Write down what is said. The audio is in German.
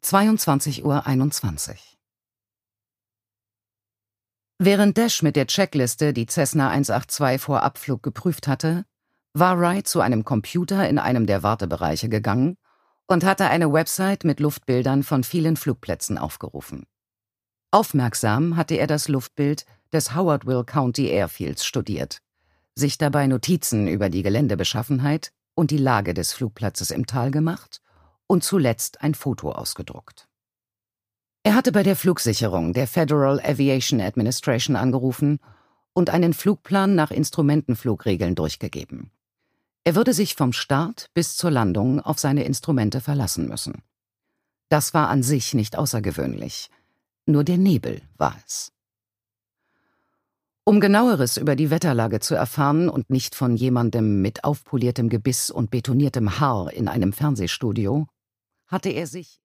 22:21 Uhr. Während Dash mit der Checkliste die Cessna 182 vor Abflug geprüft hatte, war Wright zu einem Computer in einem der Wartebereiche gegangen und hatte eine Website mit Luftbildern von vielen Flugplätzen aufgerufen. Aufmerksam hatte er das Luftbild des Howardville County Airfields studiert, sich dabei Notizen über die Geländebeschaffenheit und die Lage des Flugplatzes im Tal gemacht und zuletzt ein Foto ausgedruckt. Er hatte bei der Flugsicherung der Federal Aviation Administration angerufen und einen Flugplan nach Instrumentenflugregeln durchgegeben. Er würde sich vom Start bis zur Landung auf seine Instrumente verlassen müssen. Das war an sich nicht außergewöhnlich, nur der Nebel war es. Um Genaueres über die Wetterlage zu erfahren und nicht von jemandem mit aufpoliertem Gebiss und betoniertem Haar in einem Fernsehstudio, hatte er sich